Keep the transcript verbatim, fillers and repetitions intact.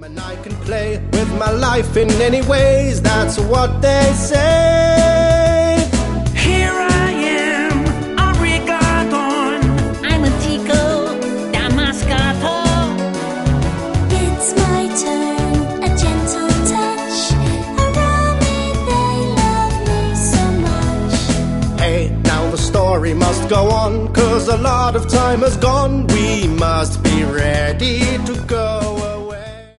And I can play with my life in any ways, that's what they say. Here I am, arigaton. I'm a Tico Damascato. It's my turn, a gentle touch. Around me they love me so much. Hey, now the story must go on, 'cause a lot of time has gone. We must be ready to go.